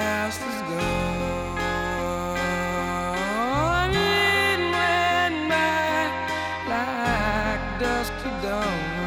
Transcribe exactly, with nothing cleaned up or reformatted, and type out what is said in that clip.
past is gone. It went by like dust to dawn.